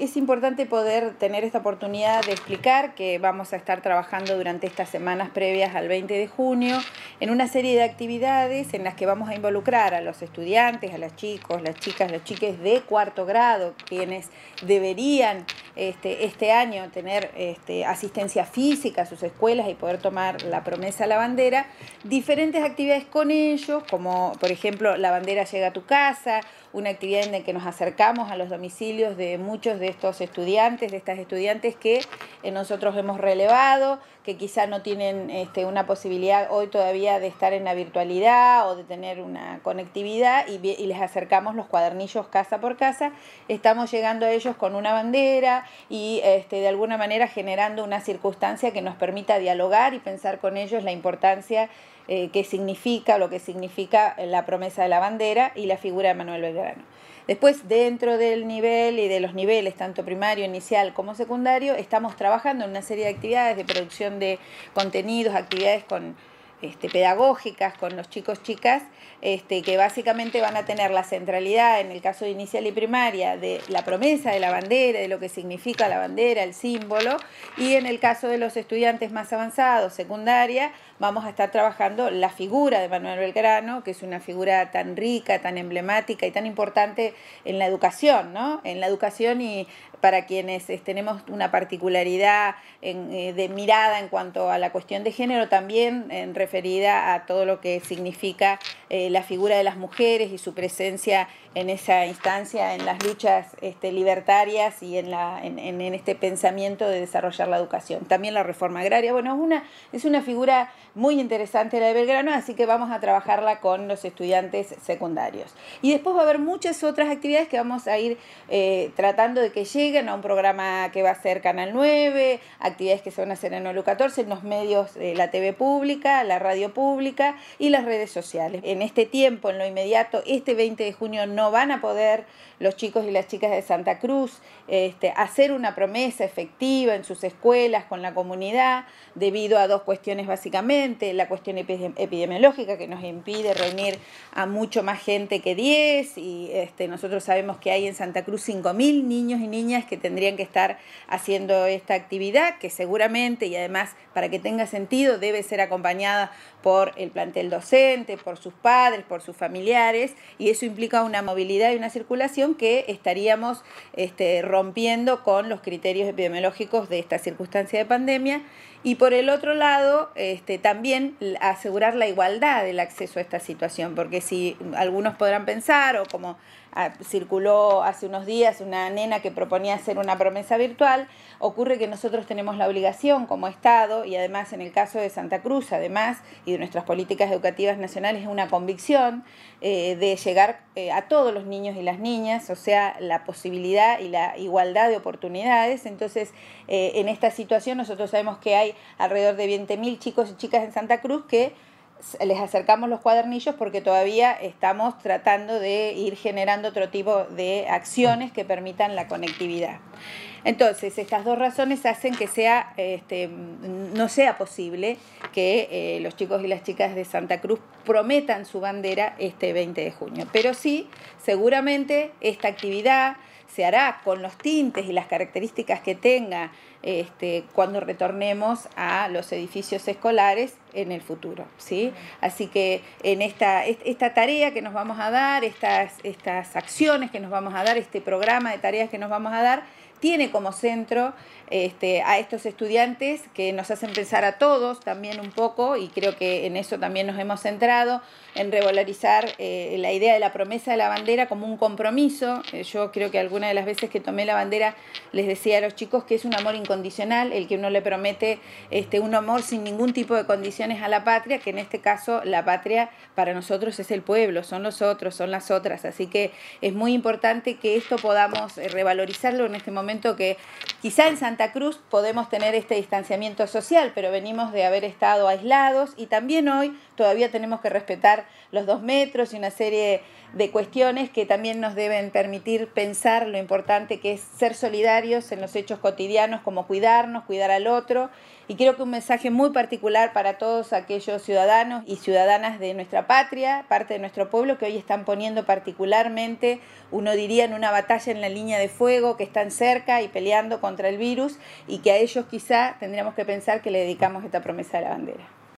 es importante poder tener esta oportunidad de explicar que vamos a estar trabajando durante estas semanas previas al 20 de junio en una serie de actividades en las que vamos a involucrar a los estudiantes, a los chicos, las chicas, los chiques de cuarto grado, quienes deberían este año tener asistencia física a sus escuelas y poder tomar la promesa a la bandera, diferentes actividades con ellos, como por ejemplo la bandera llega a tu casa, una actividad en la que nos acercamos a los domicilios de muchos de estos estudiantes, de estas estudiantes que nosotros hemos relevado, que quizá no tienen una posibilidad hoy todavía de estar en la virtualidad o de tener una conectividad y les acercamos los cuadernillos casa por casa. Estamos llegando a ellos con una bandera y de alguna manera generando una circunstancia que nos permita dialogar y pensar con ellos la importancia que significa, lo que significa la promesa de la bandera y la figura de Manuel Belgrano. Después, dentro del nivel y de los niveles, tanto primario, inicial como secundario, estamos trabajando en una serie de actividades de producción de contenidos, actividades pedagógicas con los chicos, chicas, que básicamente van a tener la centralidad, en el caso de inicial y primaria, de la promesa de la bandera, de lo que significa la bandera, el símbolo, y en el caso de los estudiantes más avanzados, secundaria, vamos a estar trabajando la figura de Manuel Belgrano, que es una figura tan rica, tan emblemática y tan importante en la educación, ¿no? En la educación y para quienes tenemos una particularidad de mirada en cuanto a la cuestión de género, también referida a todo lo que significa la figura de las mujeres y su presencia en esa instancia, en las luchas libertarias y en este pensamiento de desarrollar la educación. También la reforma agraria, bueno, es una figura muy interesante la de Belgrano, así que vamos a trabajarla con los estudiantes secundarios. Y después va a haber muchas otras actividades que vamos a ir tratando de que lleguen a un programa que va a ser Canal 9, actividades que se van a hacer en OLU 14, en los medios de la TV pública, la radio pública y las redes sociales. En este tiempo, en lo inmediato, este 20 de junio no van a poder los chicos y las chicas de Santa Cruz hacer una promesa efectiva en sus escuelas con la comunidad debido a dos cuestiones básicamente, la cuestión epidemiológica que nos impide reunir a mucho más gente que 10 y nosotros sabemos que hay en Santa Cruz 5.000 niños y niñas que tendrían que estar haciendo esta actividad que seguramente y además para que tenga sentido debe ser acompañada por el plantel docente, por sus padres, por sus familiares y eso implica una movilidad y una circulación que estaríamos rompiendo con los criterios epidemiológicos de esta circunstancia de pandemia y por el otro lado también asegurar la igualdad del acceso a esta situación, porque si algunos podrán pensar o como circuló hace unos días una nena que proponía hacer una promesa virtual, ocurre que nosotros tenemos la obligación como Estado y además en el caso de Santa Cruz, además y de nuestras políticas educativas nacionales es una convicción de llegar a todos los niños y las niñas, o sea, la posibilidad y la igualdad de oportunidades. Entonces, en esta situación nosotros sabemos que hay alrededor de 20.000 chicos y chicas en Santa Cruz que les acercamos los cuadernillos porque todavía estamos tratando de ir generando otro tipo de acciones que permitan la conectividad. Entonces, estas dos razones hacen que no sea posible que los chicos y las chicas de Santa Cruz prometan su bandera este 20 de junio. Pero sí, seguramente esta actividad se hará con los tintes y las características que tenga cuando retornemos a los edificios escolares en el futuro, ¿sí? Así que en esta tarea que nos vamos a dar, estas acciones que nos vamos a dar, este programa de tareas que nos vamos a dar, tiene como centro a estos estudiantes que nos hacen pensar a todos también un poco, y creo que en eso también nos hemos centrado, en revalorizar la idea de la promesa de la bandera como un compromiso. Yo creo que alguna de las veces que tomé la bandera les decía a los chicos que es un amor incondicional, el que uno le promete un amor sin ningún tipo de condiciones a la patria, que en este caso la patria para nosotros es el pueblo, son los otros, son las otras, así que es muy importante que esto podamos revalorizarlo en este momento que quizá en Santa Cruz podemos tener este distanciamiento social, pero venimos de haber estado aislados y también hoy todavía tenemos que respetar los 2 metros y una serie de cuestiones que también nos deben permitir pensar lo importante que es ser solidarios en los hechos cotidianos, como cuidarnos, cuidar al otro. Y creo que un mensaje muy particular para todos aquellos ciudadanos y ciudadanas de nuestra patria, parte de nuestro pueblo, que hoy están poniendo particularmente, uno diría, en una batalla en la línea de fuego, que están cerca y peleando contra el virus, y que a ellos quizá tendríamos que pensar que le dedicamos esta promesa de la bandera.